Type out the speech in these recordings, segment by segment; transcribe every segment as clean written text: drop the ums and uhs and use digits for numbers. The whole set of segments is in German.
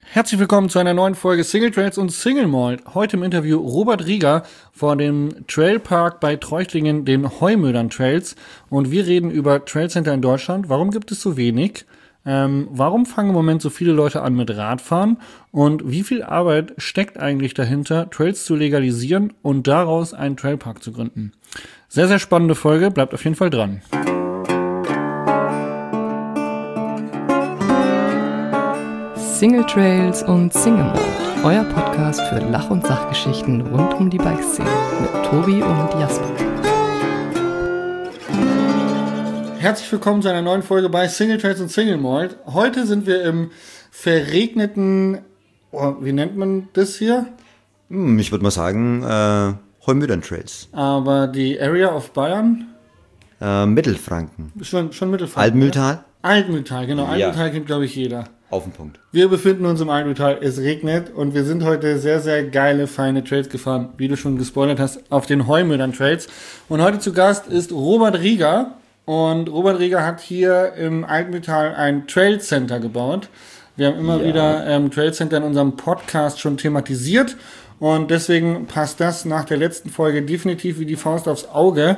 Herzlich willkommen zu einer neuen Folge Single Trails und Single Malt. Heute im Interview Robert Rieger vor dem Trailpark bei Treuchtlingen, den Heumödern Trails. Und wir reden über Trailcenter in Deutschland. Warum gibt es so wenig? Warum fangen im Moment so viele Leute an mit Radfahren? Und wie viel Arbeit steckt eigentlich dahinter, Trails zu legalisieren und daraus einen Trailpark zu gründen? Sehr, sehr spannende Folge. Bleibt auf jeden Fall dran. Single Trails und Single Malt, euer Podcast für Lach- und Sachgeschichten rund um die Bikeszene mit Tobi und Jasper. Herzlich willkommen zu einer neuen Folge bei Single Trails und Single Malt. Heute sind wir im verregneten, wie nennt man das hier? Ich würde mal sagen, Heumödern Trails. Aber die Area of Bayern? Mittelfranken. Schon Mittelfranken. Altmühltal? Ne? Altmühltal, genau. Ja. Altmühltal kennt, glaube ich, jeder. Auf den Punkt. Wir befinden uns im Altmühltal, es regnet und wir sind heute sehr, sehr geile, feine Trails gefahren, wie du schon gespoilert hast, auf den Heumödern Trails. Und heute zu Gast ist Robert Rieger. Und Robert Rieger hat hier im Altmühltal ein Trailcenter gebaut. Wir haben immer wieder Trailcenter in unserem Podcast schon thematisiert. Und deswegen passt das nach der letzten Folge definitiv wie die Faust aufs Auge.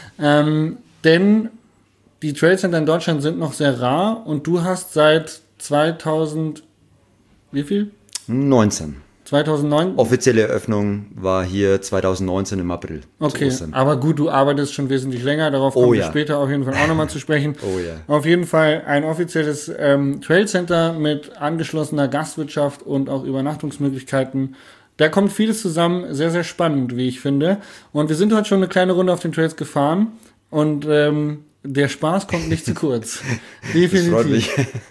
Denn die Trailcenter in Deutschland sind noch sehr rar und du hast seit 2000, wie viel? 19. 2009? Offizielle Eröffnung war hier 2019 im April. Okay, aber gut, du arbeitest schon wesentlich länger, darauf kommen wir später auf jeden Fall auch nochmal zu sprechen. Oh ja. Auf jeden Fall ein offizielles Trailcenter mit angeschlossener Gastwirtschaft und auch Übernachtungsmöglichkeiten. Da kommt vieles zusammen, sehr, sehr spannend, wie ich finde. Und wir sind heute schon eine kleine Runde auf den Trails gefahren und der Spaß kommt nicht zu kurz. Definitiv. Das freut mich.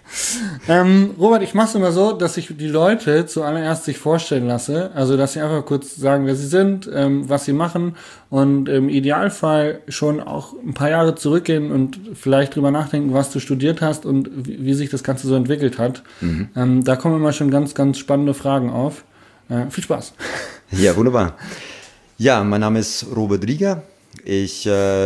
Robert, ich mache es immer so, dass ich die Leute zuallererst sich vorstellen lasse. Also, dass sie einfach kurz sagen, wer sie sind, was sie machen und im Idealfall schon auch ein paar Jahre zurückgehen und vielleicht drüber nachdenken, was du studiert hast und wie sich das Ganze so entwickelt hat. Da kommen immer schon ganz, ganz spannende Fragen auf. Viel Spaß. Ja, wunderbar. Ja, mein Name ist Robert Rieger. Ich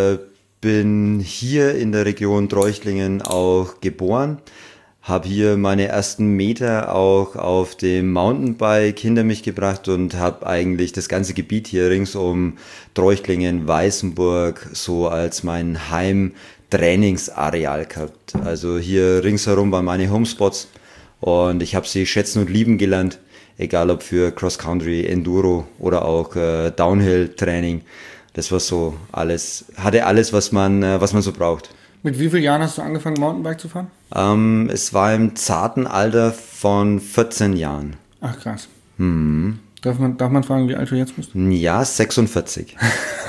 bin hier in der Region Treuchtlingen auch geboren, habe hier meine ersten Meter auch auf dem Mountainbike hinter mich gebracht und habe eigentlich das ganze Gebiet hier rings um Treuchtlingen, Weißenburg so als mein Heimtrainingsareal gehabt. Also hier ringsherum waren meine Homespots und ich habe sie schätzen und lieben gelernt, egal ob für Cross-Country, Enduro oder auch Downhill-Training. Das war so alles, hatte alles, was man so braucht. Mit wie vielen Jahren hast du angefangen, Mountainbike zu fahren? Es war im zarten Alter von 14 Jahren. Ach, krass. Darf man fragen, wie alt du jetzt bist? Ja, 46.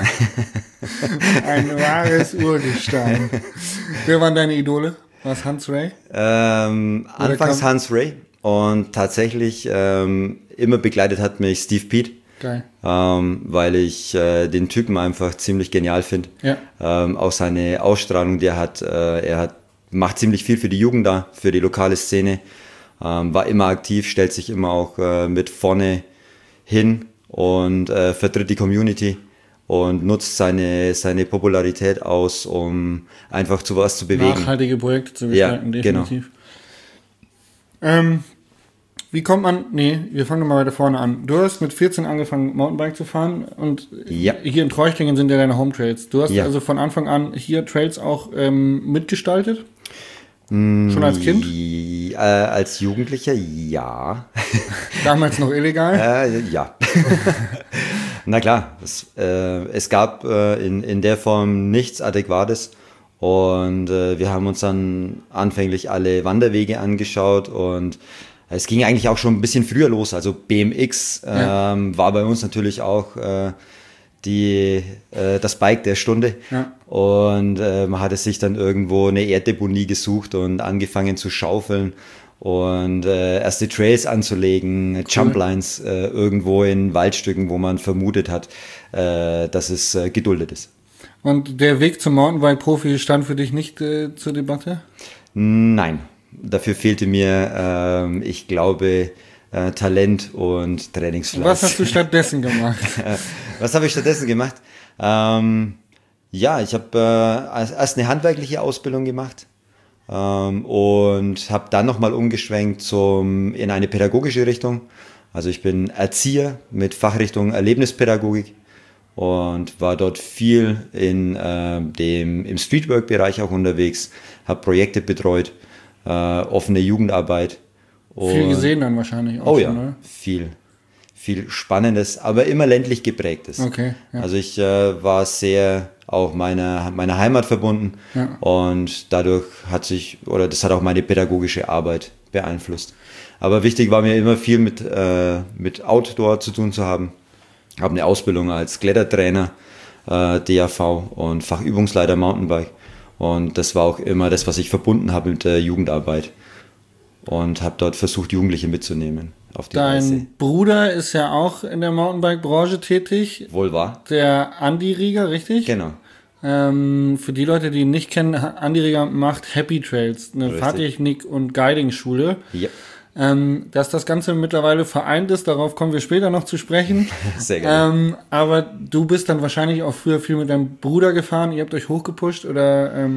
Ein wahres Urgestein. Wer waren deine Idole? War es Hans Ray? Anfangs Hans Ray und tatsächlich immer begleitet hat mich Steve Peat. Geil. Weil ich den Typen einfach ziemlich genial finde. Ja. Auch seine Ausstrahlung, die er hat. Macht ziemlich viel für die Jugend da, für die lokale Szene. War immer aktiv, stellt sich immer auch mit vorne hin und vertritt die Community und nutzt seine Popularität aus, um einfach zu was zu bewegen. Nachhaltige Projekte zu gestalten, definitiv. Genau. Wie kommt man, wir fangen mal weiter vorne an. Du hast mit 14 angefangen, Mountainbike zu fahren und hier in Treuchtlingen sind ja deine Home Trails. Du hast also von Anfang an hier Trails auch mitgestaltet? Schon als Kind? Als Jugendlicher, ja. Damals noch illegal? Ja. Na klar, es gab in der Form nichts Adäquates. Und wir haben uns dann anfänglich alle Wanderwege angeschaut und es ging eigentlich auch schon ein bisschen früher los. Also BMX war bei uns natürlich auch das Bike der Stunde. Ja. Und man hatte sich dann irgendwo eine Erddeponie gesucht und angefangen zu schaufeln und erste Trails anzulegen, Jumplines irgendwo in Waldstücken, wo man vermutet hat, dass es geduldet ist. Und der Weg zum Mountainbike-Profi stand für dich nicht zur Debatte? Nein, dafür fehlte mir, ich glaube, Talent und Trainingsfleiß. Was hast du stattdessen gemacht? Was habe ich stattdessen gemacht? Ja, ich habe erst eine handwerkliche Ausbildung gemacht und habe dann nochmal umgeschwenkt in eine pädagogische Richtung. Also ich bin Erzieher mit Fachrichtung Erlebnispädagogik und war dort viel im Streetwork-Bereich auch unterwegs, habe Projekte betreut, offene Jugendarbeit. Viel gesehen dann wahrscheinlich auch. Oh schon, ja, oder? viel Spannendes, aber immer ländlich geprägtes. Okay. Ja. Also ich war sehr auch meiner Heimat verbunden und dadurch das hat auch meine pädagogische Arbeit beeinflusst. Aber wichtig war mir immer viel mit Outdoor zu tun zu haben. Ich habe eine Ausbildung als Klettertrainer, DAV und Fachübungsleiter Mountainbike. Und das war auch immer das, was ich verbunden habe mit der Jugendarbeit. Und habe dort versucht, Jugendliche mitzunehmen auf die Reise. Dein Bruder ist ja auch in der Mountainbike-Branche tätig. Wohl wahr. Der Andi Rieger, richtig? Genau. Für die Leute, die ihn nicht kennen, Andi Rieger macht Happy Trails, eine Richtig. Fahrtechnik- und Guiding-Schule. Ja. Dass das Ganze mittlerweile vereint ist, darauf kommen wir später noch zu sprechen. Sehr gerne. Aber du bist dann wahrscheinlich auch früher viel mit deinem Bruder gefahren, ihr habt euch hochgepusht oder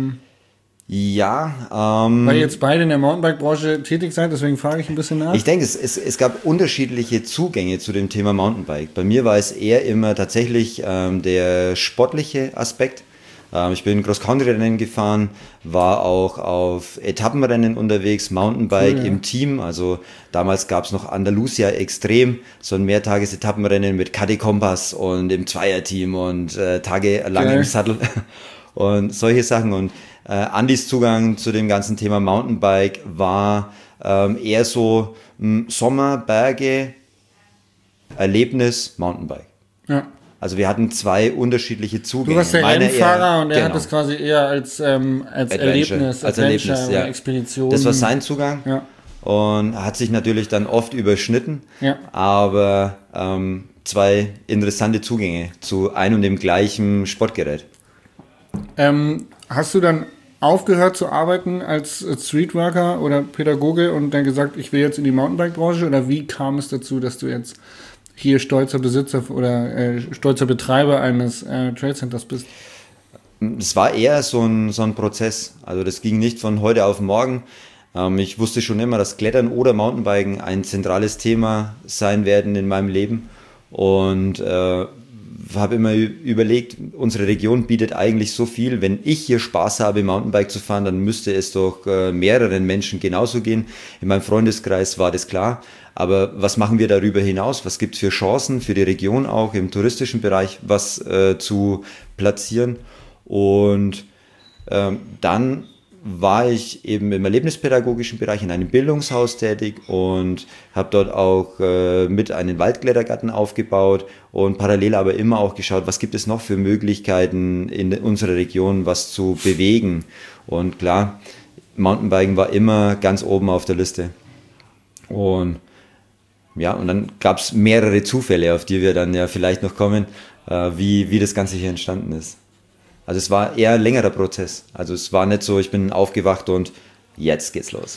Ja. weil ihr jetzt beide in der Mountainbike-Branche tätig seid, deswegen frage ich ein bisschen nach. Ich denke, es gab unterschiedliche Zugänge zu dem Thema Mountainbike. Bei mir war es eher immer tatsächlich der sportliche Aspekt. Ich bin Cross-Country-Rennen gefahren, war auch auf Etappenrennen unterwegs, Mountainbike Cool, ja. im Team. Also damals gab es noch Andalusia Extrem, so ein Mehrtages-Etappenrennen mit KD Kompass und im Zweierteam und tagelang Geil. im Sattel und solche Sachen. Und Andys Zugang zu dem ganzen Thema Mountainbike war eher so Sommer, Berge, Erlebnis, Mountainbike. Ja. Also wir hatten zwei unterschiedliche Zugänge. Du warst der Meiner Rennfahrer eher- und er genau. hat das quasi eher als Erlebnis, als Adventure Erlebnis, oder ja. Expedition. Das war sein Zugang Ja. und hat sich natürlich dann oft überschnitten, Ja. aber zwei interessante Zugänge zu einem und dem gleichen Sportgerät. Hast du dann aufgehört zu arbeiten als Streetworker oder Pädagoge und dann gesagt, ich will jetzt in die Mountainbike-Branche? Oder wie kam es dazu, dass du jetzt hier stolzer Besitzer oder stolzer Betreiber eines Trailcenters bist? Es war eher so ein Prozess, also das ging nicht von heute auf morgen. Ich wusste schon immer, dass Klettern oder Mountainbiken ein zentrales Thema sein werden in meinem Leben und habe immer überlegt, unsere Region bietet eigentlich so viel. Wenn ich hier Spaß habe, Mountainbike zu fahren, dann müsste es doch mehreren Menschen genauso gehen. In meinem Freundeskreis war das klar. Aber was machen wir darüber hinaus? Was gibt es für Chancen für die Region auch im touristischen Bereich, was zu platzieren? Und dann war ich eben im erlebnispädagogischen Bereich in einem Bildungshaus tätig und habe dort auch mit einen Waldklettergarten aufgebaut und parallel aber immer auch geschaut, was gibt es noch für Möglichkeiten in unserer Region, was zu bewegen. Und klar, Mountainbiken war immer ganz oben auf der Liste. Und ja, und dann gab es mehrere Zufälle, auf die wir dann ja vielleicht noch kommen, wie das Ganze hier entstanden ist. Also es war eher ein längerer Prozess. Also es war nicht so, ich bin aufgewacht und jetzt geht's los.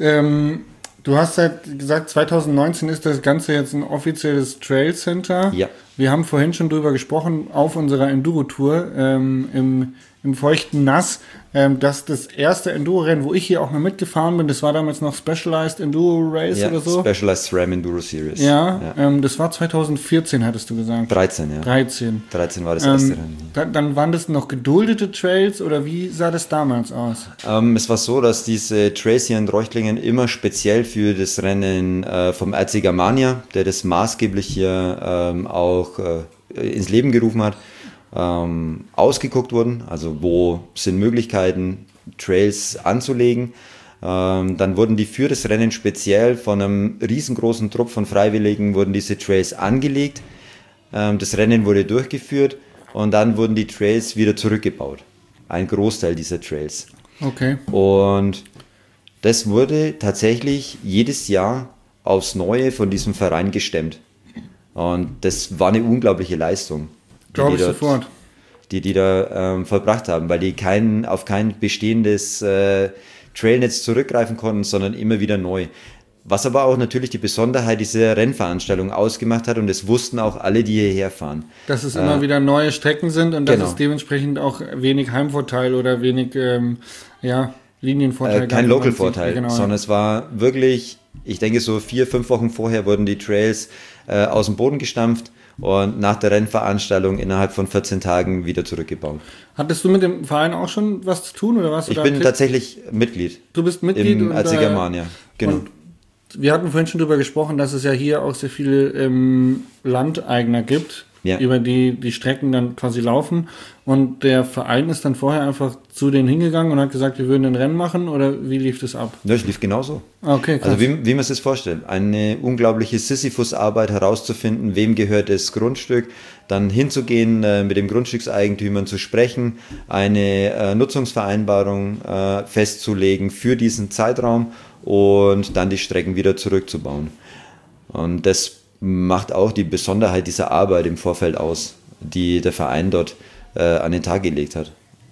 Du hast halt gesagt, 2019 ist das Ganze jetzt ein offizielles Trail Center. Ja. Wir haben vorhin schon drüber gesprochen, auf unserer Enduro-Tour im feuchten Nass, dass das erste Enduro-Rennen, wo ich hier auch mal mitgefahren bin, das war damals noch Specialized Enduro Race Ja, oder so. Specialized SRAM Enduro Series. Ja, das war 2014, hattest du gesagt. 13, ja. 13. 13 war das erste Rennen. Dann waren das noch geduldete Trails oder wie sah das damals aus? Es war so, dass diese Trails hier in Reuchtlingen immer speziell für das Rennen vom RC Germania, der das maßgeblich hier auch ins Leben gerufen hat, ausgeguckt wurden. Also wo sind Möglichkeiten, Trails anzulegen. Dann wurden die für das Rennen speziell von einem riesengroßen Trupp von Freiwilligen wurden diese Trails angelegt. Das Rennen wurde durchgeführt und dann wurden die Trails wieder zurückgebaut. Ein Großteil dieser Trails. Okay. Und das wurde tatsächlich jedes Jahr aufs Neue von diesem Verein gestemmt. Und das war eine unglaubliche Leistung, Glaube ich sofort. die da vollbracht haben, weil die auf kein bestehendes Trailnetz zurückgreifen konnten, sondern immer wieder neu. Was aber auch natürlich die Besonderheit dieser Rennveranstaltung ausgemacht hat und das wussten auch alle, die hierher fahren. Dass es immer wieder neue Strecken sind und dass Genau. es dementsprechend auch wenig Heimvorteil oder wenig, Linienvorteil. Kein Local-Vorteil, genau, sondern es war wirklich, ich denke so 4-5 Wochen vorher wurden die Trails aus dem Boden gestampft und nach der Rennveranstaltung innerhalb von 14 Tagen wieder zurückgebaut. Hattest du mit dem Verein auch schon was zu tun? Oder warst du Ich bin tatsächlich Mitglied. Du bist Mitglied als Siegermann, ja. Genau. Und wir hatten vorhin schon darüber gesprochen, dass es ja hier auch sehr viele Landeigner gibt, über die Strecken dann quasi laufen. Und der Verein ist dann vorher einfach zu denen hingegangen und hat gesagt, wir würden ein Rennen machen, oder wie lief das ab? Ja, es lief genauso. Okay, krass. Also wie man sich das vorstellt. Eine unglaubliche Sisyphus-Arbeit herauszufinden, wem gehört das Grundstück, dann hinzugehen, mit dem Grundstückseigentümern zu sprechen, eine Nutzungsvereinbarung festzulegen für diesen Zeitraum und dann die Strecken wieder zurückzubauen. Und das macht auch die Besonderheit dieser Arbeit im Vorfeld aus, die der Verein dort an den Tag gelegt hat.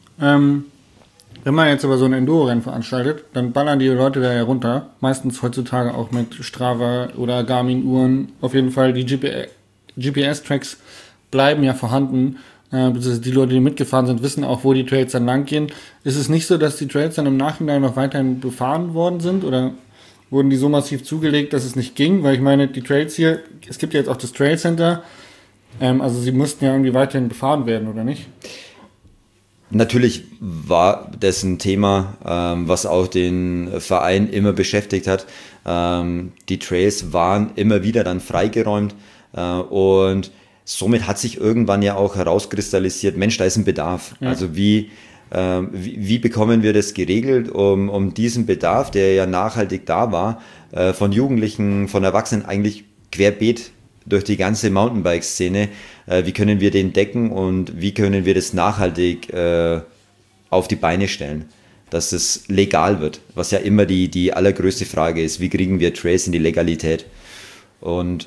Wenn man jetzt aber so ein Enduro-Rennen veranstaltet, dann ballern die Leute da ja runter. Meistens heutzutage auch mit Strava oder Garmin-Uhren. Auf jeden Fall die GPS-Tracks bleiben ja vorhanden. Die Leute, die mitgefahren sind, wissen auch, wo die Trails dann lang gehen. Ist es nicht so, dass die Trails dann im Nachhinein noch weiterhin befahren worden sind? Oder wurden die so massiv zugelegt, dass es nicht ging? Weil ich meine, die Trails hier, es gibt ja jetzt auch das Trail Center, also sie mussten ja irgendwie weiterhin befahren werden, oder nicht? Natürlich war das ein Thema, was auch den Verein immer beschäftigt hat. Die Trails waren immer wieder dann freigeräumt und somit hat sich irgendwann ja auch herauskristallisiert, Mensch, da ist ein Bedarf. Ja. Also wie bekommen wir das geregelt, um diesen Bedarf, der ja nachhaltig da war, von Jugendlichen, von Erwachsenen eigentlich querbeet durch die ganze Mountainbike-Szene, wie können wir den decken und wie können wir das nachhaltig auf die Beine stellen, dass es legal wird, was ja immer die allergrößte Frage ist, wie kriegen wir Trails in die Legalität? Und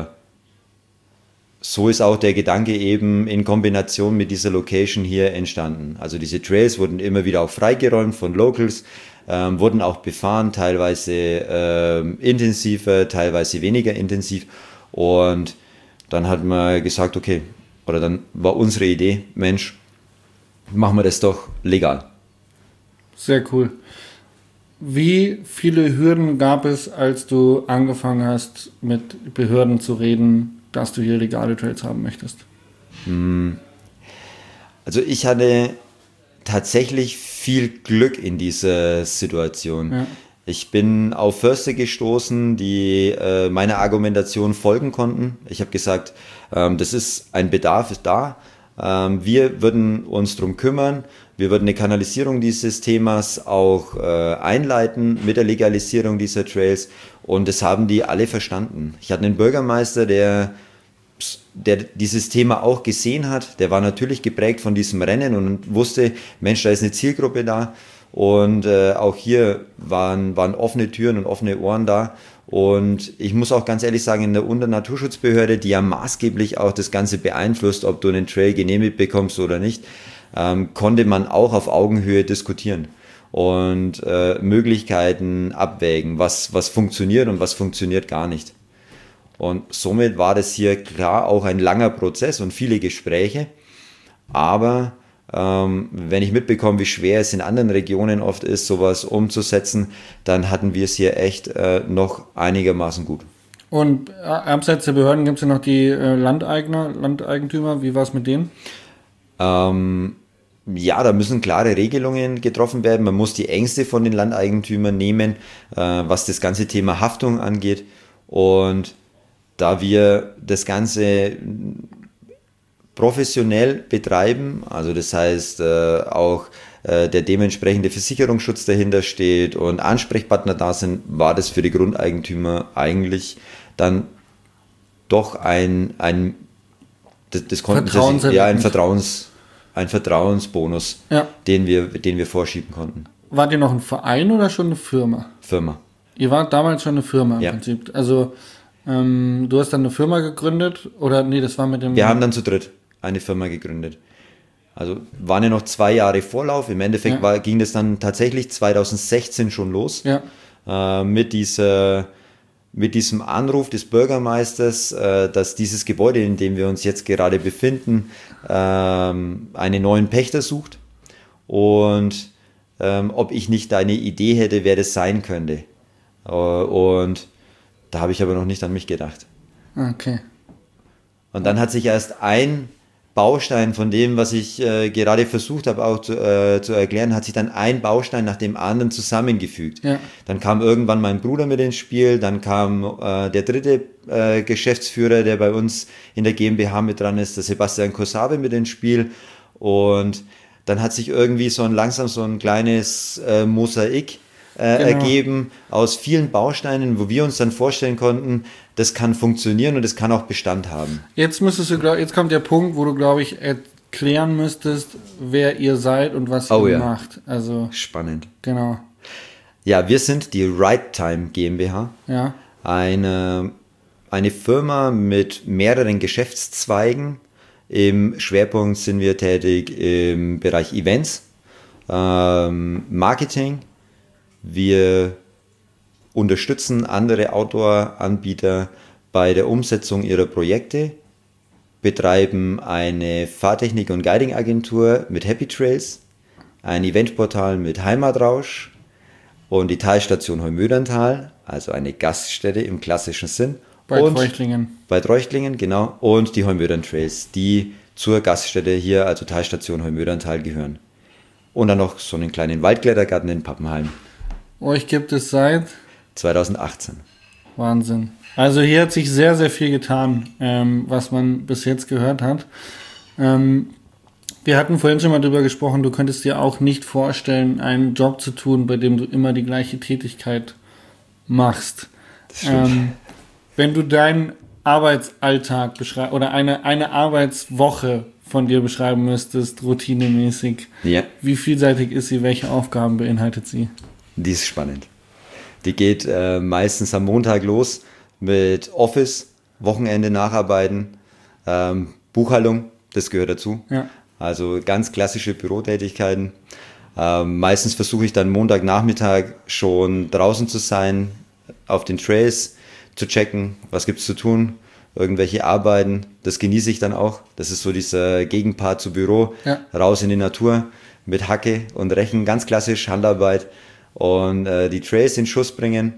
so ist auch der Gedanke eben in Kombination mit dieser Location hier entstanden. Also diese Trails wurden immer wieder auch freigeräumt von Locals, wurden auch befahren, teilweise intensiver, teilweise weniger intensiv. Und dann hat man gesagt, okay, oder dann war unsere Idee, Mensch, machen wir das doch legal. Sehr cool. Wie viele Hürden gab es, als du angefangen hast, mit Behörden zu reden, dass du hier legale Trails haben möchtest? Also ich hatte tatsächlich viel Glück in dieser Situation. Ja. Ich bin auf Förster gestoßen, die meiner Argumentation folgen konnten. Ich habe gesagt, das ist ein Bedarf, ist da. Wir würden uns darum kümmern. Wir würden eine Kanalisierung dieses Themas auch einleiten mit der Legalisierung dieser Trails. Und das haben die alle verstanden. Ich hatte einen Bürgermeister, der dieses Thema auch gesehen hat. Der war natürlich geprägt von diesem Rennen und wusste, Mensch, da ist eine Zielgruppe da. Und auch hier waren offene Türen und offene Ohren da. Und ich muss auch ganz ehrlich sagen, in der Unternaturschutzbehörde, die ja maßgeblich auch das Ganze beeinflusst, ob du einen Trail genehmigt bekommst oder nicht, konnte man auch auf Augenhöhe diskutieren und Möglichkeiten abwägen, was funktioniert und was funktioniert gar nicht. Und somit war das hier klar auch ein langer Prozess und viele Gespräche. Aber wenn ich mitbekomme, wie schwer es in anderen Regionen oft ist, sowas umzusetzen, dann hatten wir es hier echt noch einigermaßen gut. Und abseits der Behörden gibt es ja noch die Landeigentümer. Wie war es mit denen? Ja, da müssen klare Regelungen getroffen werden. Man muss die Ängste von den Landeigentümern nehmen, was das ganze Thema Haftung angeht. Und da wir das Ganze professionell betreiben, also das heißt auch der dementsprechende Versicherungsschutz dahinter steht und Ansprechpartner da sind, war das für die Grundeigentümer eigentlich dann doch ein Vertrauensbonus, ja, den wir vorschieben konnten. Wart ihr noch ein Verein oder schon eine Firma? Firma. Ihr wart damals schon eine Firma im ja. Prinzip. Also du hast dann eine Firma gegründet oder nee, das war mit dem... Wir haben dann zu dritt eine Firma gegründet. Also waren ja noch 2 Jahre Vorlauf. Im Endeffekt ja. Ging das dann tatsächlich 2016 schon los. Ja. Mit diesem Anruf des Bürgermeisters, dass dieses Gebäude, in dem wir uns jetzt gerade befinden, einen neuen Pächter sucht. Und ob ich nicht eine Idee hätte, wer das sein könnte. Und da habe ich aber noch nicht an mich gedacht. Okay. Und dann hat sich erst ein Baustein von dem, was ich gerade versucht habe auch zu erklären, hat sich dann ein Baustein nach dem anderen zusammengefügt. Ja. Dann kam irgendwann mein Bruder mit ins Spiel, dann kam der dritte Geschäftsführer, der bei uns in der GmbH mit dran ist, der Sebastian Kosabe mit ins Spiel, und dann hat sich irgendwie langsam so ein kleines Mosaik ergeben aus vielen Bausteinen, wo wir uns dann vorstellen konnten, das kann funktionieren und das kann auch Bestand haben. Jetzt kommt der Punkt, wo du, glaube ich, erklären müsstest, wer ihr seid und was ihr macht. Also spannend. Genau. Ja, wir sind die Right Time GmbH. Ja. Eine Firma mit mehreren Geschäftszweigen. Im Schwerpunkt sind wir tätig im Bereich Events, Marketing. Wir unterstützen andere Outdoor-Anbieter bei der Umsetzung ihrer Projekte, betreiben eine Fahrtechnik- und Guiding-Agentur mit Happy Trails, ein Eventportal mit Heimatrausch und die Talstation Heumöderntal, also eine Gaststätte im klassischen Sinn. Bei Treuchtlingen. Bei Treuchtlingen, genau. Und die Heumödern Trails, die zur Gaststätte hier, also Talstation Heumöderntal, gehören. Und dann noch so einen kleinen Waldklettergarten in Pappenheim. Euch gibt es seit 2018. Wahnsinn. Also hier hat sich sehr, sehr viel getan, was man bis jetzt gehört hat. Wir hatten vorhin schon mal drüber gesprochen, du könntest dir auch nicht vorstellen, einen Job zu tun, bei dem du immer die gleiche Tätigkeit machst. Das stimmt. Wenn du deinen Arbeitsalltag beschreibst oder eine Arbeitswoche von dir beschreiben müsstest, routinemäßig, wie vielseitig ist sie, welche Aufgaben beinhaltet sie? Die ist spannend. Die geht meistens am Montag los mit Office, Wochenende nacharbeiten, Buchhaltung, das gehört dazu. Ja. Also ganz klassische Bürotätigkeiten. Meistens versuche ich dann Montagnachmittag schon draußen zu sein, auf den Trails zu checken, was gibt es zu tun, irgendwelche Arbeiten. Das genieße ich dann auch. Das ist so dieser Gegenpart zu Büro, raus in die Natur mit Hacke und Rechen, ganz klassisch Handarbeit. Und die Trails in Schuss bringen.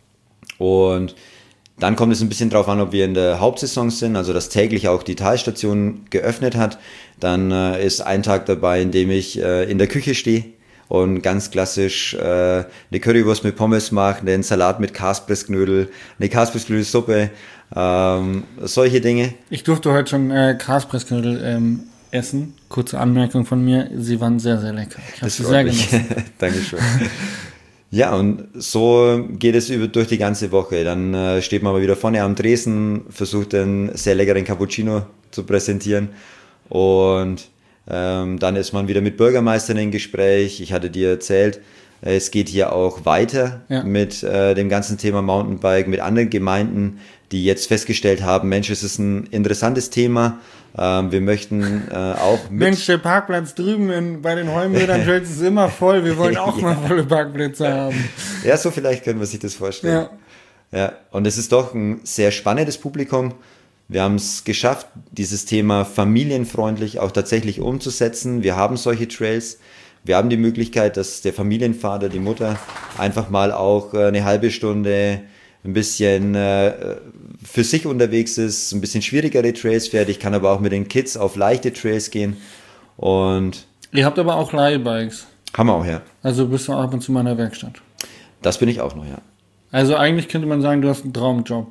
Und dann kommt es ein bisschen drauf an, ob wir in der Hauptsaison sind, also dass täglich auch die Talstation geöffnet hat. Dann ist ein Tag dabei, in dem ich in der Küche stehe und ganz klassisch eine Currywurst mit Pommes mache, einen Salat mit Kaspressknödel, eine Kaspressknödelsuppe, solche Dinge. Ich durfte heute schon Kaspressknödel essen. Kurze Anmerkung von mir, sie waren sehr, sehr lecker. Ich habe sie sehr genossen. Dankeschön. Ja, und so geht es durch die ganze Woche. Dann steht man mal wieder vorne am Tresen, versucht einen sehr leckeren Cappuccino zu präsentieren, und dann ist man wieder mit Bürgermeistern im Gespräch. Ich hatte dir erzählt, es geht hier auch weiter mit dem ganzen Thema Mountainbike, mit anderen Gemeinden, die jetzt festgestellt haben, Mensch, es ist ein interessantes Thema. Wir möchten auch mit... Mensch, der Parkplatz drüben bei den Heumödern Trails ist immer voll. Wir wollen auch mal volle Parkplätze haben. Ja, so vielleicht können wir sich das vorstellen. Ja, und es ist doch ein sehr spannendes Publikum. Wir haben es geschafft, dieses Thema familienfreundlich auch tatsächlich umzusetzen. Wir haben solche Trails. Wir haben die Möglichkeit, dass der Familienvater, die Mutter einfach mal auch eine halbe Stunde ein bisschen für sich unterwegs ist, ein bisschen schwierigere Trails fährt. Ich kann aber auch mit den Kids auf leichte Trails gehen. Und ihr habt aber auch Leihbikes. Haben wir auch, ja. Also bist du auch ab und zu mal in der Werkstatt. Das bin ich auch noch, ja. Also eigentlich könnte man sagen, du hast einen Traumjob.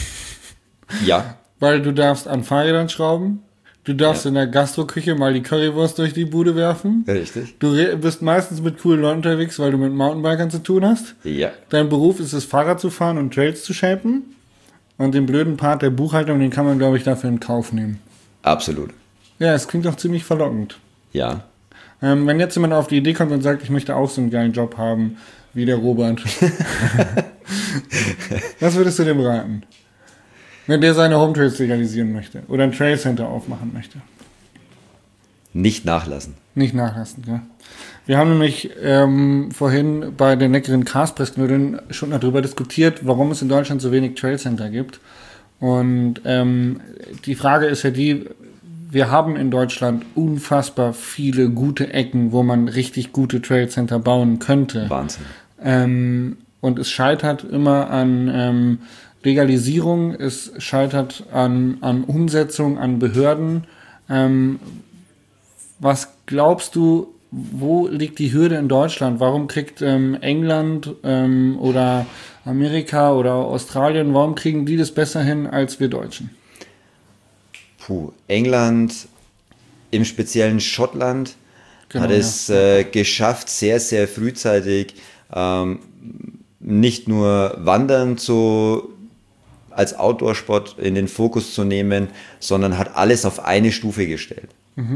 Ja. Weil du darfst an Fahrrädern schrauben, du darfst in der Gastroküche mal die Currywurst durch die Bude werfen. Richtig. Du bist meistens mit coolen Leuten unterwegs, weil du mit Mountainbikern zu tun hast. Ja. Dein Beruf ist es, Fahrrad zu fahren und Trails zu shapen. Und den blöden Part der Buchhaltung, den kann man, glaube ich, dafür in Kauf nehmen. Absolut. Ja, es klingt doch ziemlich verlockend. Ja. Wenn jetzt jemand auf die Idee kommt und sagt, ich möchte auch so einen geilen Job haben, wie der Robert. Was würdest du dem raten? Wenn der seine Home Trails legalisieren möchte oder ein Trail Center aufmachen möchte. Nicht nachlassen. Nicht nachlassen, ja. Wir haben nämlich vorhin bei den leckeren Kaspressknödeln schon darüber diskutiert, warum es in Deutschland so wenig Trail Center gibt. Und die Frage ist ja die, wir haben in Deutschland unfassbar viele gute Ecken, wo man richtig gute Trailcenter bauen könnte. Wahnsinn. Und es scheitert immer an Legalisierung, es scheitert an Umsetzung, an Behörden. Was glaubst du, wo liegt die Hürde in Deutschland? Warum kriegt England oder Amerika oder Australien, warum kriegen die das besser hin als wir Deutschen? England, im speziellen Schottland, Genau, hat es geschafft, sehr, sehr frühzeitig nicht nur Wandern als Outdoor-Sport in den Fokus zu nehmen, sondern hat alles auf eine Stufe gestellt.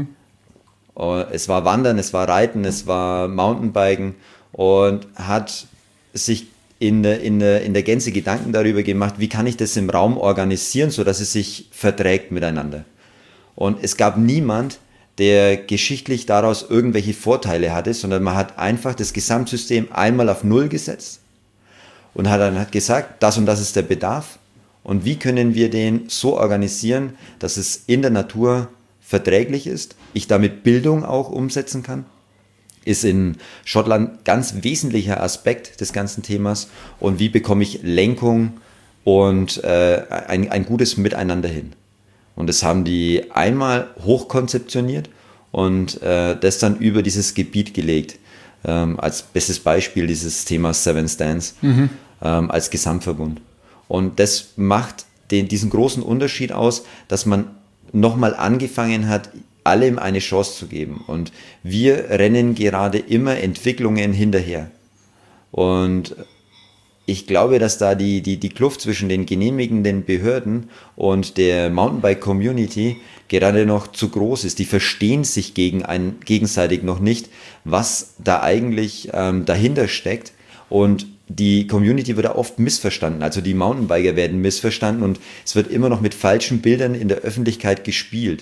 Es war Wandern, es war Reiten, es war Mountainbiken und hat sich in der Gänze Gedanken darüber gemacht, wie kann ich das im Raum organisieren, sodass es sich verträgt miteinander. Und es gab niemand, der geschichtlich daraus irgendwelche Vorteile hatte, sondern man hat einfach das Gesamtsystem einmal auf Null gesetzt und hat gesagt, das und das ist der Bedarf und wie können wir den so organisieren, dass es in der Natur verträglich ist, ich damit Bildung auch umsetzen kann. Ist in Schottland ganz wesentlicher Aspekt des ganzen Themas und wie bekomme ich Lenkung und ein gutes Miteinander hin. Und das haben die einmal hochkonzeptioniert und das dann über dieses Gebiet gelegt. Als bestes Beispiel dieses Themas Seven Stands als Gesamtverbund. Und das macht diesen großen Unterschied aus, dass man nochmal angefangen hat, allem eine Chance zu geben. Und wir rennen gerade immer Entwicklungen hinterher. Und ich glaube, dass da die Kluft zwischen den genehmigenden Behörden und der Mountainbike-Community gerade noch zu groß ist. Die verstehen sich gegenseitig noch nicht, was da eigentlich dahinter steckt. Und die Community wird oft missverstanden. Also die Mountainbiker werden missverstanden und es wird immer noch mit falschen Bildern in der Öffentlichkeit gespielt.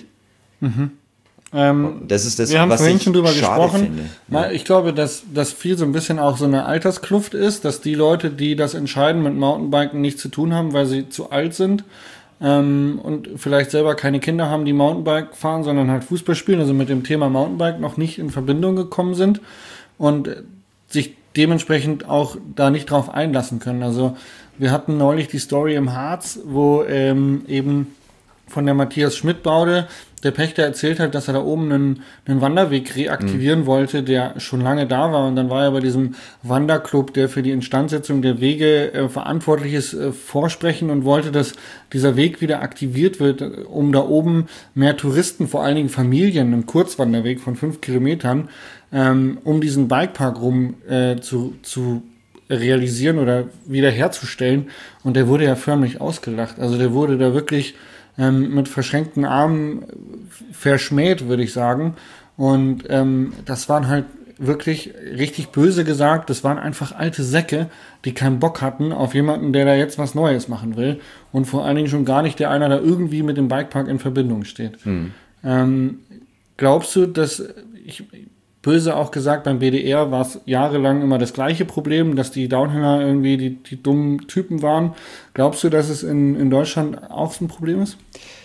Das ist das, wir haben was vorhin ich schon drüber schade gesprochen. finde. Ja. Ich glaube, dass das viel so ein bisschen auch so eine Alterskluft ist, dass die Leute, die das entscheiden, mit Mountainbiken nichts zu tun haben, weil sie zu alt sind und vielleicht selber keine Kinder haben, die Mountainbike fahren, sondern halt Fußball spielen, also mit dem Thema Mountainbike noch nicht in Verbindung gekommen sind und sich dementsprechend auch da nicht drauf einlassen können. Also wir hatten neulich die Story im Harz, wo eben von der Matthias Schmidt-Baude der Pächter erzählt hat, dass er da oben einen Wanderweg reaktivieren wollte, der schon lange da war. Und dann war er bei diesem Wanderclub, der für die Instandsetzung der Wege verantwortlich ist, vorsprechen und wollte, dass dieser Weg wieder aktiviert wird, um da oben mehr Touristen, vor allen Dingen Familien, einen Kurzwanderweg von 5 Kilometern, um diesen Bikepark rum zu realisieren oder wiederherzustellen. Und der wurde ja förmlich ausgelacht. Also der wurde da wirklich mit verschränkten Armen verschmäht, würde ich sagen. Und das waren halt wirklich richtig böse gesagt, das waren einfach alte Säcke, die keinen Bock hatten auf jemanden, der da jetzt was Neues machen will. Und vor allen Dingen schon gar nicht der einer, der irgendwie mit dem Bikepark in Verbindung steht. Glaubst du, dass böse auch gesagt, beim BDR war es jahrelang immer das gleiche Problem, dass die Downhiller irgendwie die dummen Typen waren. Glaubst du, dass es in Deutschland auch so ein Problem ist?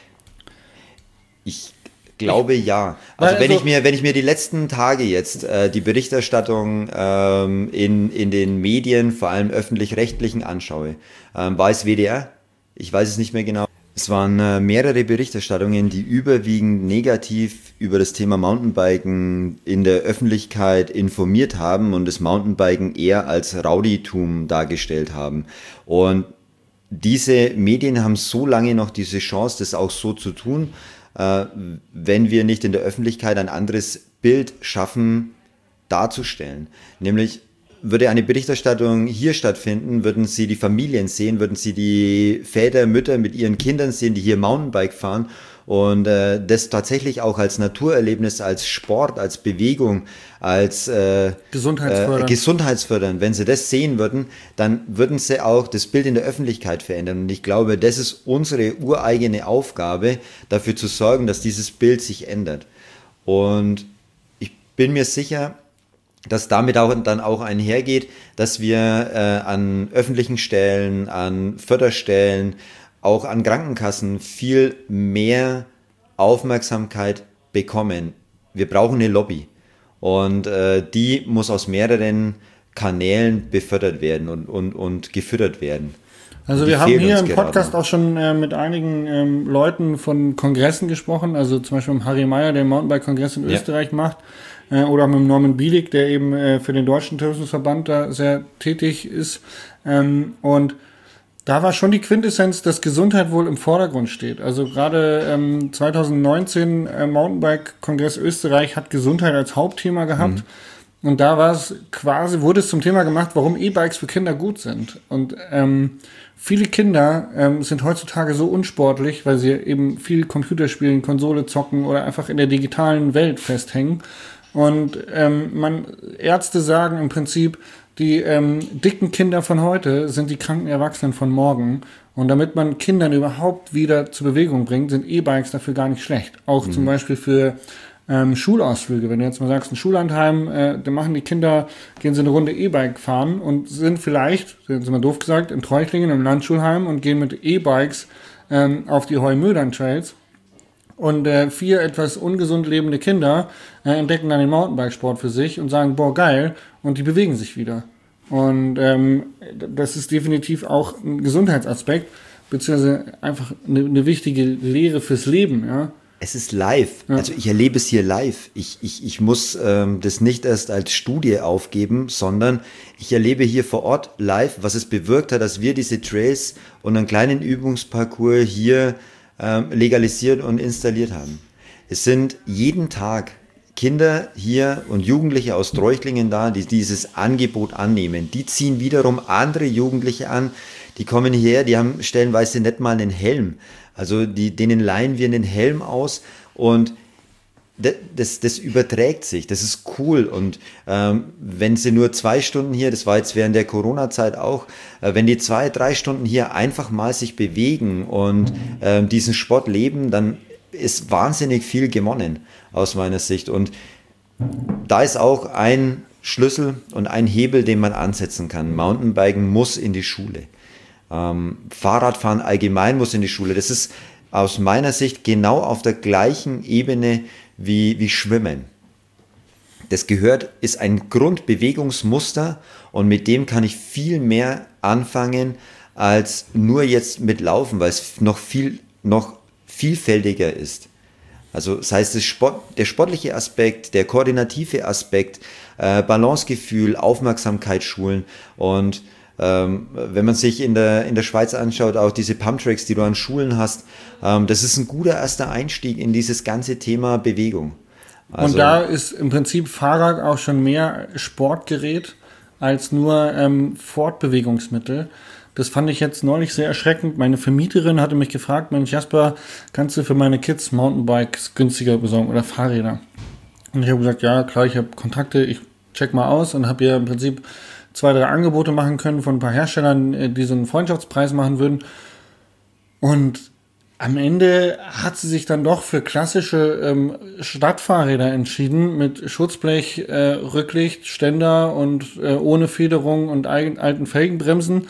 Ich glaube ja. Also wenn ich mir die letzten Tage jetzt die Berichterstattung in den Medien, vor allem öffentlich-rechtlichen, anschaue, war es WDR? Ich weiß es nicht mehr genau. Es waren mehrere Berichterstattungen, die überwiegend negativ über das Thema Mountainbiken in der Öffentlichkeit informiert haben und das Mountainbiken eher als Rowdytum dargestellt haben. Und diese Medien haben so lange noch diese Chance, das auch so zu tun, wenn wir nicht in der Öffentlichkeit ein anderes Bild schaffen, darzustellen. Nämlich würde eine Berichterstattung hier stattfinden, würden Sie die Familien sehen, würden Sie die Väter, Mütter mit ihren Kindern sehen, die hier Mountainbike fahren und das tatsächlich auch als Naturerlebnis, als Sport, als Bewegung, als gesundheitsfördernd. Wenn Sie das sehen würden, dann würden Sie auch das Bild in der Öffentlichkeit verändern. Und ich glaube, das ist unsere ureigene Aufgabe, dafür zu sorgen, dass dieses Bild sich ändert. Und ich bin mir sicher, dass damit dann auch einhergeht, dass wir an öffentlichen Stellen, an Förderstellen, auch an Krankenkassen viel mehr Aufmerksamkeit bekommen. Wir brauchen eine Lobby und die muss aus mehreren Kanälen befördert werden und gefüttert werden. Also wir haben hier im Podcast auch schon mit einigen Leuten von Kongressen gesprochen, also zum Beispiel mit Harry Meyer, der den Mountainbike-Kongress in Österreich macht, oder mit Norman Bielig, der eben für den Deutschen Tourismusverband da sehr tätig ist. Und da war schon die Quintessenz, dass Gesundheit wohl im Vordergrund steht. Also gerade 2019 Mountainbike-Kongress Österreich hat Gesundheit als Hauptthema gehabt. Und da wurde es zum Thema gemacht, warum E-Bikes für Kinder gut sind. Und viele Kinder sind heutzutage so unsportlich, weil sie eben viel Computerspielen, Konsole zocken oder einfach in der digitalen Welt festhängen. Und Ärzte sagen im Prinzip, die dicken Kinder von heute sind die kranken Erwachsenen von morgen. Und damit man Kindern überhaupt wieder zur Bewegung bringt, sind E-Bikes dafür gar nicht schlecht. Auch zum Beispiel für Schulausflüge. Wenn du jetzt mal sagst, ein Schullandheim, dann machen die Kinder, gehen sie eine Runde E-Bike fahren und sind vielleicht, sind mal doof gesagt, in Treuchtlingen im Landschulheim und gehen mit E-Bikes auf die Heumödern-Trails. Und 4 etwas ungesund lebende Kinder entdecken dann den Mountainbikesport für sich und sagen, boah, geil, und die bewegen sich wieder. Und das ist definitiv auch ein Gesundheitsaspekt, beziehungsweise einfach eine wichtige Lehre fürs Leben, ja. Es ist live, also ich erlebe es hier live. Ich muss das nicht erst als Studie aufgeben, sondern ich erlebe hier vor Ort live, was es bewirkt hat, dass wir diese Trails und einen kleinen Übungsparcours hier legalisiert und installiert haben. Es sind jeden Tag Kinder hier und Jugendliche aus Treuchtlingen da, die dieses Angebot annehmen. Die ziehen wiederum andere Jugendliche an, die kommen hierher, die haben stellenweise nicht mal einen Helm. Also denen leihen wir einen Helm aus und das überträgt sich, das ist cool. Und wenn sie nur 2 Stunden hier, das war jetzt während der Corona-Zeit auch, wenn die 2-3 Stunden hier einfach mal sich bewegen und diesen Sport leben, dann ist wahnsinnig viel gewonnen aus meiner Sicht. Und da ist auch ein Schlüssel und ein Hebel, den man ansetzen kann. Mountainbiken muss in die Schule. Fahrradfahren allgemein muss in die Schule. Das ist aus meiner Sicht genau auf der gleichen Ebene wie Schwimmen. Das ist ein Grundbewegungsmuster und mit dem kann ich viel mehr anfangen als nur jetzt mit Laufen, weil es noch vielfältiger ist. Also das heißt, der sportliche Aspekt, der koordinative Aspekt, Balancegefühl, Aufmerksamkeit schulen und wenn man sich in der Schweiz anschaut, auch diese Pumptracks, die du an Schulen hast, das ist ein guter erster Einstieg in dieses ganze Thema Bewegung. Also, und da ist im Prinzip Fahrrad auch schon mehr Sportgerät als nur Fortbewegungsmittel. Das fand ich jetzt neulich sehr erschreckend. Meine Vermieterin hatte mich gefragt, Mensch Jasper, kannst du für meine Kids Mountainbikes günstiger besorgen oder Fahrräder? Und ich habe gesagt, ja klar, ich habe Kontakte, ich check mal aus und habe ihr im Prinzip 2-3 Angebote machen können von ein paar Herstellern, die so einen Freundschaftspreis machen würden. Und am Ende hat sie sich dann doch für klassische Stadtfahrräder entschieden, mit Schutzblech, Rücklicht, Ständer und ohne Federung und alten Felgenbremsen,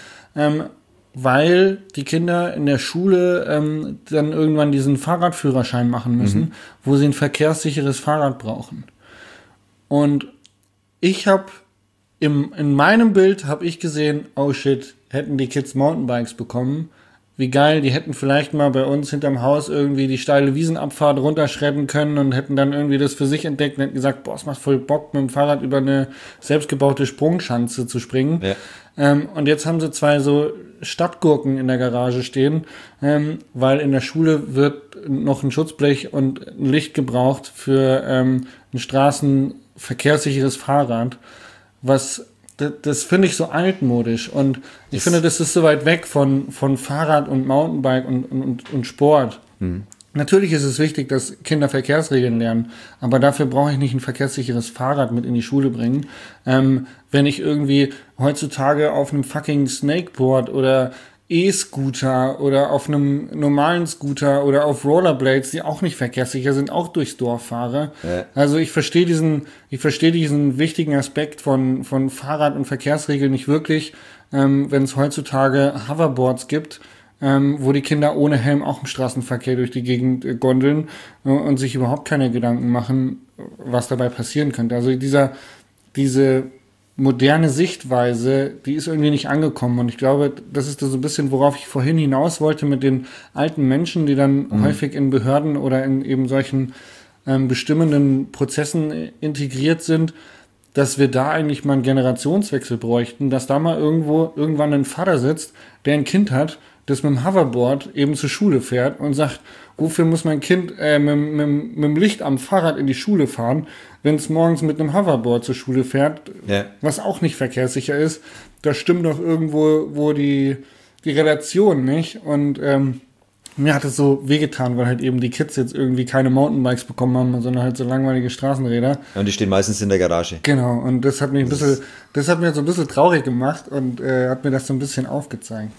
weil die Kinder in der Schule dann irgendwann diesen Fahrradführerschein machen müssen, wo sie ein verkehrssicheres Fahrrad brauchen. Und ich habe in meinem Bild habe ich gesehen, oh shit, hätten die Kids Mountainbikes bekommen, wie geil, die hätten vielleicht mal bei uns hinterm Haus irgendwie die steile Wiesenabfahrt runterschredden können und hätten dann irgendwie das für sich entdeckt und hätten gesagt, boah, es macht voll Bock, mit dem Fahrrad über eine selbstgebaute Sprungschanze zu springen. Ja. Und jetzt haben sie 2 so Stadtgurken in der Garage stehen, weil in der Schule wird noch ein Schutzblech und ein Licht gebraucht für ein straßenverkehrssicheres Fahrrad. Das finde ich so altmodisch und ich finde, das ist so weit weg von Fahrrad und Mountainbike und Sport. Natürlich ist es wichtig, dass Kinder Verkehrsregeln lernen, aber dafür brauche ich nicht ein verkehrssicheres Fahrrad mit in die Schule bringen. Wenn ich irgendwie heutzutage auf einem fucking Snakeboard oder E-Scooter oder auf einem normalen Scooter oder auf Rollerblades, die auch nicht verkehrssicher sind, auch durchs Dorf fahre. Ja. Also ich verstehe diesen wichtigen Aspekt von Fahrrad- und Verkehrsregeln nicht wirklich, wenn es heutzutage Hoverboards gibt, wo die Kinder ohne Helm auch im Straßenverkehr durch die Gegend gondeln und sich überhaupt keine Gedanken machen, was dabei passieren könnte. Also diese moderne Sichtweise, die ist irgendwie nicht angekommen. Und ich glaube, das ist so ein bisschen, worauf ich vorhin hinaus wollte mit den alten Menschen, die dann häufig in Behörden oder in eben solchen bestimmenden Prozessen integriert sind, dass wir da eigentlich mal einen Generationswechsel bräuchten, dass da mal irgendwann ein Vater sitzt, der ein Kind hat, das mit dem Hoverboard eben zur Schule fährt und sagt, wofür muss mein Kind mit dem Licht am Fahrrad in die Schule fahren, wenn es morgens mit einem Hoverboard zur Schule fährt, was auch nicht verkehrssicher ist. Da stimmt doch irgendwo die Relation nicht. Und mir hat es so wehgetan, weil halt eben die Kids jetzt irgendwie keine Mountainbikes bekommen haben, sondern halt so langweilige Straßenräder. Ja, und die stehen meistens in der Garage. Genau, und das hat mich das hat mir so ein bisschen traurig gemacht und hat mir das so ein bisschen aufgezeigt.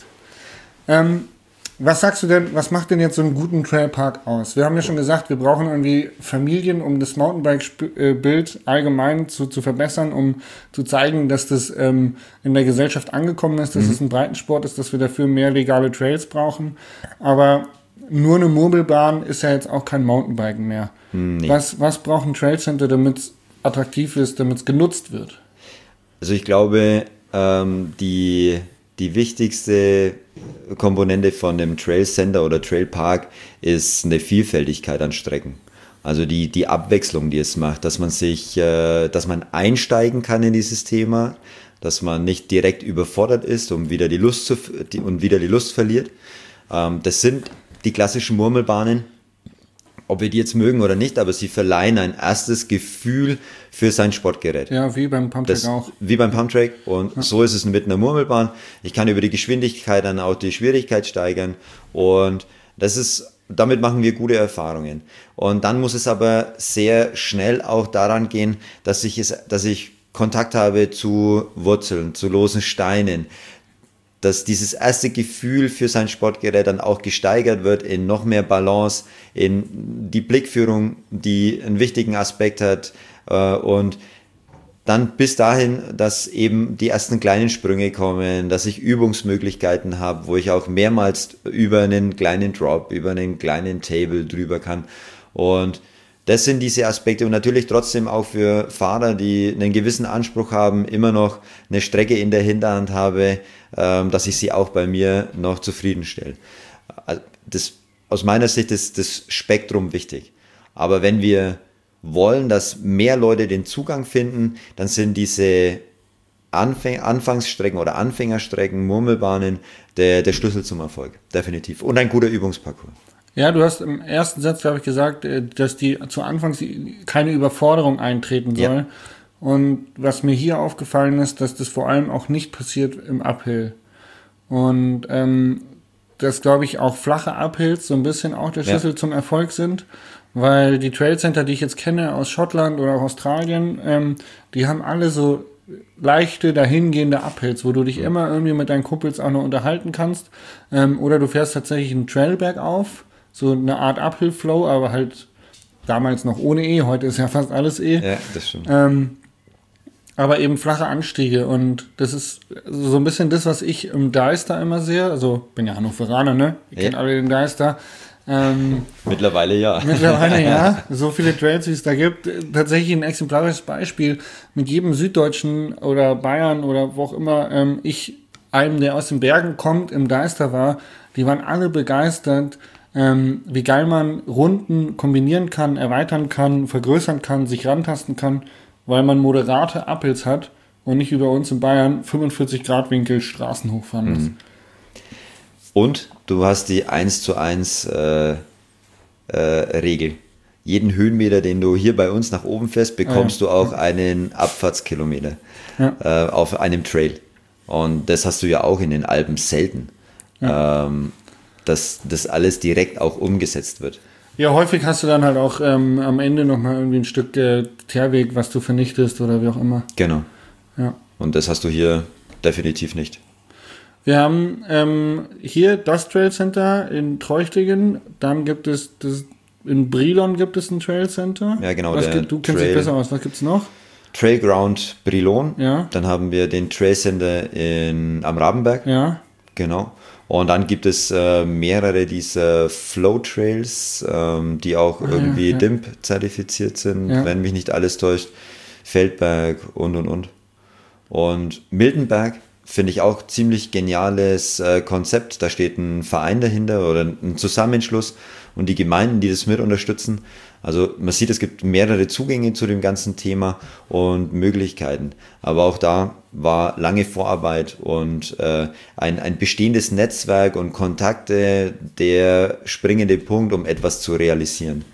Was sagst du denn, was macht denn jetzt so einen guten Trailpark aus? Wir haben ja schon gesagt, wir brauchen irgendwie Familien, um das Mountainbike-Bild allgemein zu verbessern, um zu zeigen, dass das in der Gesellschaft angekommen ist, dass es ein Breitensport ist, dass wir dafür mehr legale Trails brauchen. Aber nur eine Murmelbahn ist ja jetzt auch kein Mountainbiken mehr. Nee. Was braucht ein Trailcenter, damit es attraktiv ist, damit es genutzt wird? Also ich glaube, die wichtigste Komponente von dem Trail Center oder Trail Park ist eine Vielfältigkeit an Strecken. Also die Abwechslung, die es macht, dass man einsteigen kann in dieses Thema, dass man nicht direkt überfordert ist und wieder die Lust verliert. Das sind die klassischen Murmelbahnen, ob wir die jetzt mögen oder nicht, aber sie verleihen ein erstes Gefühl für sein Sportgerät. Ja, wie beim Pumptrack auch. Wie beim Pumptrack und so ist es mit einer Murmelbahn. Ich kann über die Geschwindigkeit dann auch die Schwierigkeit steigern und damit machen wir gute Erfahrungen. Und dann muss es aber sehr schnell auch daran gehen, dass ich Kontakt habe zu Wurzeln, zu losen Steinen, dass dieses erste Gefühl für sein Sportgerät dann auch gesteigert wird in noch mehr Balance, in die Blickführung, die einen wichtigen Aspekt hat und dann bis dahin, dass eben die ersten kleinen Sprünge kommen, dass ich Übungsmöglichkeiten habe, wo ich auch mehrmals über einen kleinen Drop, über einen kleinen Table drüber kann und das sind diese Aspekte und natürlich trotzdem auch für Fahrer, die einen gewissen Anspruch haben, immer noch eine Strecke in der Hinterhand habe, dass ich sie auch bei mir noch zufriedenstelle. Aus meiner Sicht ist das Spektrum wichtig. Aber wenn wir wollen, dass mehr Leute den Zugang finden, dann sind diese Anfangsstrecken oder Anfängerstrecken, Murmelbahnen, der Schlüssel zum Erfolg. Definitiv. Und ein guter Übungsparcours. Ja, du hast im ersten Satz, glaube ich, gesagt, dass zu Anfang keine Überforderung eintreten soll. Ja. Und was mir hier aufgefallen ist, dass das vor allem auch nicht passiert im Uphill. Und dass, glaube ich, auch flache Uphills so ein bisschen auch der Schlüssel zum Erfolg sind. Weil die Trailcenter, die ich jetzt kenne aus Schottland oder auch Australien, die haben alle so leichte, dahingehende Uphills, wo du dich immer irgendwie mit deinen Kumpels auch noch unterhalten kannst. Oder du fährst tatsächlich einen Trail bergauf. So eine Art Uphill-Flow, aber halt damals noch ohne heute ist ja fast alles Ja, das stimmt. Aber eben flache Anstiege und das ist so ein bisschen das, was ich im Deister immer sehe. Also bin ja Hannoveraner, ne? Ihr kennt alle den Deister. Mittlerweile ja. Mittlerweile ja. So viele Trails, wie es da gibt. Tatsächlich ein exemplarisches Beispiel mit jedem Süddeutschen oder Bayern oder wo auch immer einem, der aus den Bergen kommt, im Deister war, die waren alle begeistert, wie geil man Runden kombinieren kann, erweitern kann, vergrößern kann, sich rantasten kann, weil man moderate Uphills hat und nicht wie bei uns in Bayern 45 Grad Winkel Straßen hochfahren muss. Und du hast die 1:1 Regel. Jeden Höhenmeter, den du hier bei uns nach oben fährst, bekommst du auch einen Abfahrtskilometer auf einem Trail. Und das hast du ja auch in den Alpen selten. Ja. Dass das alles direkt auch umgesetzt wird. Ja, häufig hast du dann halt auch am Ende nochmal irgendwie ein Stück Teerweg, was du vernichtest oder wie auch immer. Genau. Ja. Und das hast du hier definitiv nicht. Wir haben hier das Trail Center in Treuchtlingen, dann gibt es in Brilon gibt es ein Trail Center. Ja, genau. Du kennst dich besser aus, was gibt es noch? Trailground Brilon. Ja. Dann haben wir den Trail Center am Rabenberg. Ja. Genau. Und dann gibt es mehrere dieser Flow-Trails, die auch irgendwie DIMP zertifiziert sind, wenn mich nicht alles täuscht. Feldberg und. Und Miltenberg finde ich auch ziemlich geniales Konzept. Da steht ein Verein dahinter oder ein Zusammenschluss und die Gemeinden, die das mit unterstützen. Also man sieht, es gibt mehrere Zugänge zu dem ganzen Thema und Möglichkeiten. Aber auch da war lange Vorarbeit und ein bestehendes Netzwerk und Kontakte der springende Punkt, um etwas zu realisieren.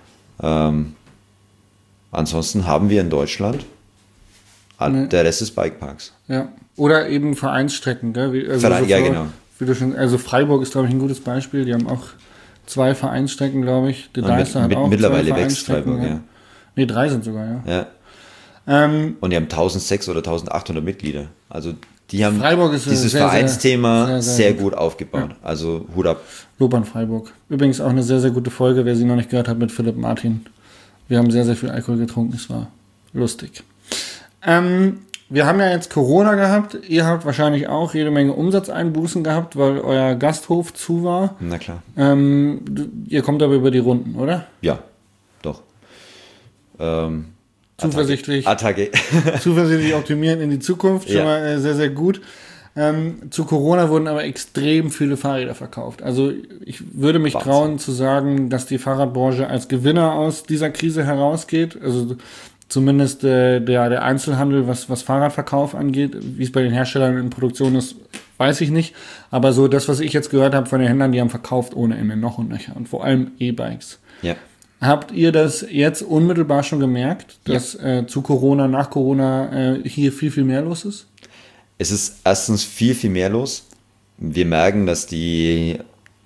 Ansonsten haben wir in Deutschland, der Rest des Bikeparks. Ja, oder eben Vereinsstrecken. Gell? Genau. Wie du schon, also Freiburg ist, glaube ich, ein gutes Beispiel. Die haben auch 2 Vereinsstrecken, glaube ich. Der Deister hat auch mittlerweile wächst Freiburg, ja. Nee, 3 sind sogar, ja. Und die haben 1600 oder 1800 Mitglieder. Also die haben dieses Vereinsthema sehr gut aufgebaut. Ja. Also Hut ab. Lob an Freiburg. Übrigens auch eine sehr, sehr gute Folge, wer sie noch nicht gehört hat, mit Philipp Martin. Wir haben sehr, sehr viel Alkohol getrunken. Es war lustig. Wir haben ja jetzt Corona gehabt. Ihr habt wahrscheinlich auch jede Menge Umsatzeinbußen gehabt, weil euer Gasthof zu war. Na klar. Ihr kommt aber über die Runden, oder? Ja, doch. Zuversichtlich. Attacke. Zuversichtlich optimieren in die Zukunft. Schon mal sehr, sehr gut. Zu Corona wurden aber extrem viele Fahrräder verkauft. Also ich würde mich trauen zu sagen, dass die Fahrradbranche als Gewinner aus dieser Krise herausgeht. Also zumindest der Einzelhandel, was Fahrradverkauf angeht. Wie es bei den Herstellern in Produktion ist, weiß ich nicht. Aber so das, was ich jetzt gehört habe von den Händlern, die haben verkauft ohne Ende, noch und nöcher. Und vor allem E-Bikes. Ja. Habt ihr das jetzt unmittelbar schon gemerkt, dass zu Corona, nach Corona hier viel, viel mehr los ist? Es ist erstens viel, viel mehr los. Wir merken, dass der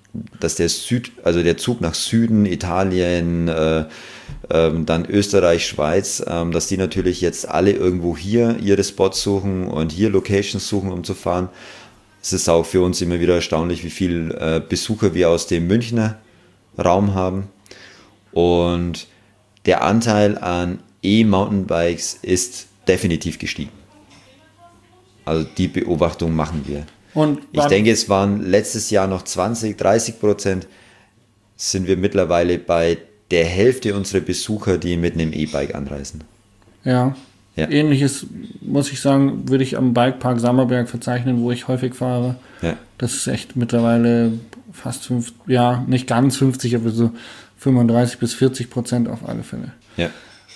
Zug nach Süden, Italien, dann Österreich, Schweiz, dass die natürlich jetzt alle irgendwo hier ihre Spots suchen und hier Locations suchen, um zu fahren. Es ist auch für uns immer wieder erstaunlich, wie viel Besucher wir aus dem Münchner Raum haben. Und der Anteil an E-Mountainbikes ist definitiv gestiegen. Also die Beobachtung machen wir. Und ich denke, es waren letztes Jahr noch 20-30%, sind wir mittlerweile bei der Hälfte unserer Besucher, die mit einem E-Bike anreisen. Ja. Ähnliches, muss ich sagen, würde ich am Bikepark Sammerberg verzeichnen, wo ich häufig fahre. Ja. Das ist echt mittlerweile fast nicht ganz 50, aber so 35-40% auf alle Fälle. Ja.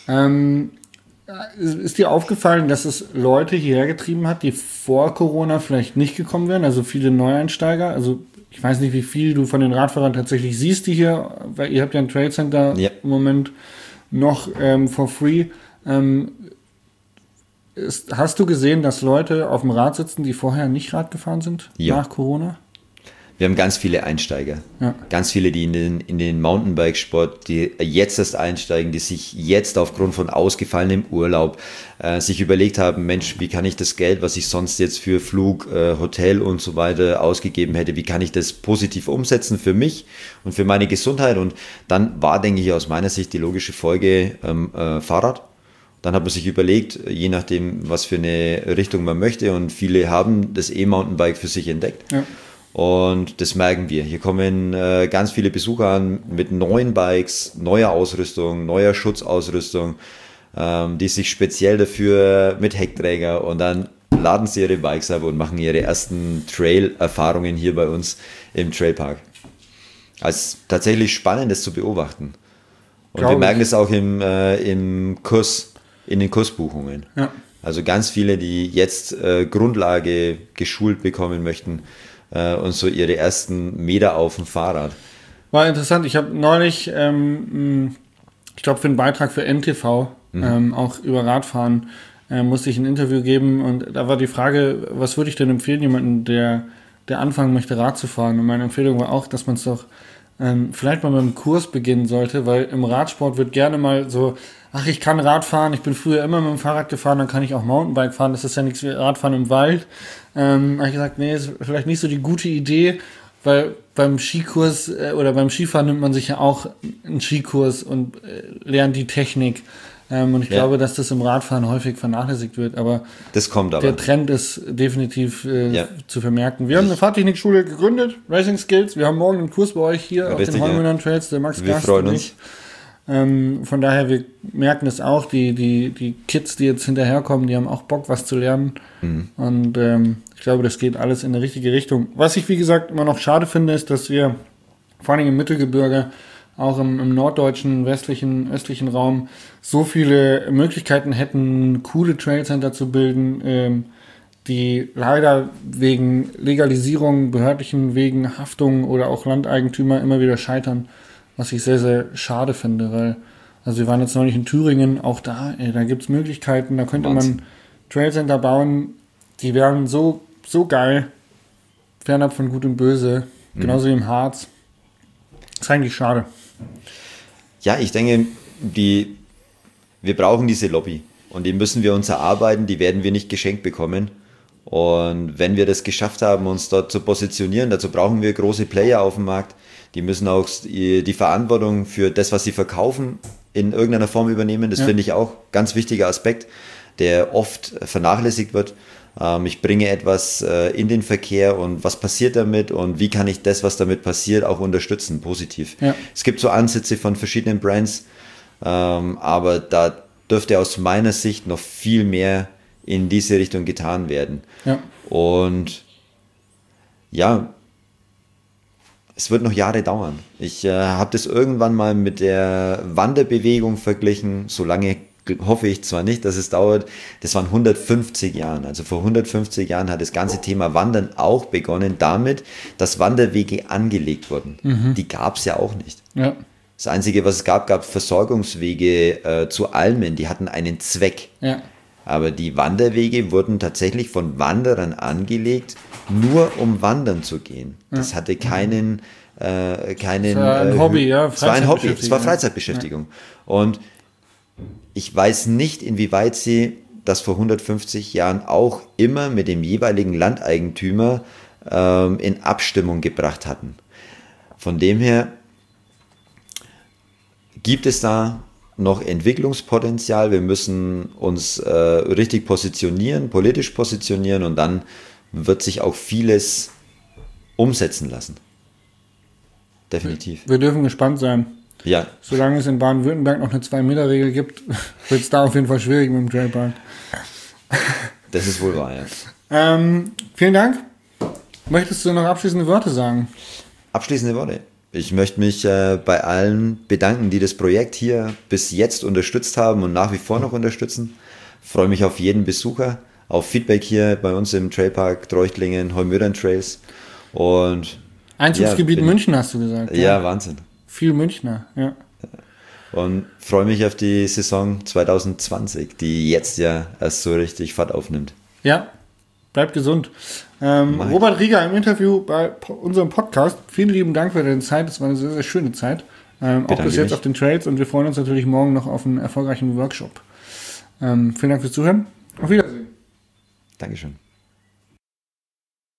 Ist dir aufgefallen, dass es Leute hierher getrieben hat, die vor Corona vielleicht nicht gekommen wären? Also viele Neueinsteiger. Also ich weiß nicht, wie viel du von den Radfahrern tatsächlich siehst, die hier, weil ihr habt ja ein Trail Center im Moment noch for free. Hast du gesehen, dass Leute auf dem Rad sitzen, die vorher nicht Rad gefahren sind nach Corona? Wir haben ganz viele Einsteiger, ganz viele, die in den Mountainbike-Sport, die jetzt erst einsteigen, die sich jetzt aufgrund von ausgefallenem Urlaub sich überlegt haben, Mensch, wie kann ich das Geld, was ich sonst jetzt für Flug, Hotel und so weiter ausgegeben hätte, wie kann ich das positiv umsetzen für mich und für meine Gesundheit? Und dann war, denke ich, aus meiner Sicht die logische Folge Fahrrad. Dann hat man sich überlegt, je nachdem, was für eine Richtung man möchte, und viele haben das E-Mountainbike für sich entdeckt. Ja. Und das merken wir. Hier kommen ganz viele Besucher an mit neuen Bikes, neuer Ausrüstung, neuer Schutzausrüstung, die sich speziell dafür mit Heckträger, und dann laden sie ihre Bikes ab und machen ihre ersten Trail-Erfahrungen hier bei uns im Trailpark. Also tatsächlich spannend, das zu beobachten. Und wir merken es auch im Kurs, in den Kursbuchungen. Ja. Also ganz viele, die jetzt Grundlage geschult bekommen möchten, und so ihre ersten Meter auf dem Fahrrad. War interessant. Ich habe neulich, ich glaube für einen Beitrag für NTV, auch über Radfahren, musste ich ein Interview geben, und da war die Frage, was würde ich denn empfehlen, jemanden, der anfangen möchte, Rad zu fahren? Und meine Empfehlung war auch, dass man es doch vielleicht mal mit einem Kurs beginnen sollte, weil im Radsport wird gerne mal so, ach, ich kann Rad fahren, ich bin früher immer mit dem Fahrrad gefahren, dann kann ich auch Mountainbike fahren, das ist ja nichts wie Radfahren im Wald. Habe ich gesagt, nee, ist vielleicht nicht so die gute Idee, weil beim Skikurs oder beim Skifahren nimmt man sich ja auch einen Skikurs und lernt die Technik. Und ich glaube, dass das im Radfahren häufig vernachlässigt wird. Aber das kommt aber. Der Trend ist definitiv zu vermerken. Wir haben eine Fahrtechnikschule gegründet, Racing Skills. Wir haben morgen einen Kurs bei euch hier auf den Heumüllern Trails, der Max Wir Gast freuen und uns. ich. Von daher, wir merken das auch, die Kids, die jetzt hinterherkommen, die haben auch Bock, was zu lernen. Und ich glaube, das geht alles in die richtige Richtung. Was ich, wie gesagt, immer noch schade finde, ist, dass wir vor allem im Mittelgebirge, auch im norddeutschen, westlichen, östlichen Raum so viele Möglichkeiten hätten, coole Trailcenter zu bilden, die leider wegen Legalisierung, behördlichen Wegen, Haftung oder auch Landeigentümer immer wieder scheitern. Was ich sehr, sehr schade finde, weil, also wir waren jetzt neulich in Thüringen, auch da gibt es Möglichkeiten, da könnte man Trailcenter bauen, die wären so geil, fernab von Gut und Böse, genauso wie im Harz. Das ist eigentlich schade. Ja, ich denke, wir brauchen diese Lobby und die müssen wir uns erarbeiten, die werden wir nicht geschenkt bekommen. Und wenn wir das geschafft haben, uns dort zu positionieren, dazu brauchen wir große Player auf dem Markt. Die müssen auch die Verantwortung für das, was sie verkaufen, in irgendeiner Form übernehmen. Das finde ich auch ganz wichtiger Aspekt, der oft vernachlässigt wird. Ich bringe etwas in den Verkehr und was passiert damit und wie kann ich das, was damit passiert, auch unterstützen, positiv. Ja. Es gibt so Ansätze von verschiedenen Brands, aber da dürfte aus meiner Sicht noch viel mehr in diese Richtung getan werden. Ja. Und ja, es wird noch Jahre dauern. Ich habe das irgendwann mal mit der Wanderbewegung verglichen. So lange hoffe ich zwar nicht, dass es dauert. Das waren 150 Jahre. Also vor 150 Jahren hat das ganze Thema Wandern auch begonnen damit, dass Wanderwege angelegt wurden. Die gab es ja auch nicht. Ja. Das Einzige, was es gab Versorgungswege zu Almen. Die hatten einen Zweck. Ja. Aber die Wanderwege wurden tatsächlich von Wanderern angelegt, nur um wandern zu gehen. Das hatte keinen es war ein Hobby, ja. Es war ein Hobby, es war Freizeitbeschäftigung. Ja. Und ich weiß nicht, inwieweit sie das vor 150 Jahren auch immer mit dem jeweiligen Landeigentümer in Abstimmung gebracht hatten. Von dem her gibt es da noch Entwicklungspotenzial. Wir müssen uns richtig positionieren, politisch positionieren und dann wird sich auch vieles umsetzen lassen. Definitiv. Wir dürfen gespannt sein. Ja. Solange es in Baden-Württemberg noch eine 2-Meter-Regel gibt, wird es da auf jeden Fall schwierig mit dem Trailpark. Das ist wohl wahr, ja. Vielen Dank. Möchtest du noch abschließende Worte sagen? Abschließende Worte. Ich möchte mich bei allen bedanken, die das Projekt hier bis jetzt unterstützt haben und nach wie vor noch unterstützen. Ich freue mich auf jeden Besucher, auf Feedback hier bei uns im Trailpark Treuchtlingen, Heumüllern Trails. Und Einzugsgebiet München, hast du gesagt. Ja, Wahnsinn. Viel Münchner, ja. Und freue mich auf die Saison 2020, die jetzt ja erst so richtig Fahrt aufnimmt. Ja, bleibt gesund. Robert Rieger im Interview bei unserem Podcast. Vielen lieben Dank für deine Zeit. Das war eine sehr, sehr schöne Zeit. Auch bis jetzt auf den Trails. Und wir freuen uns natürlich morgen noch auf einen erfolgreichen Workshop. Vielen Dank fürs Zuhören. Auf Wiedersehen. Dankeschön.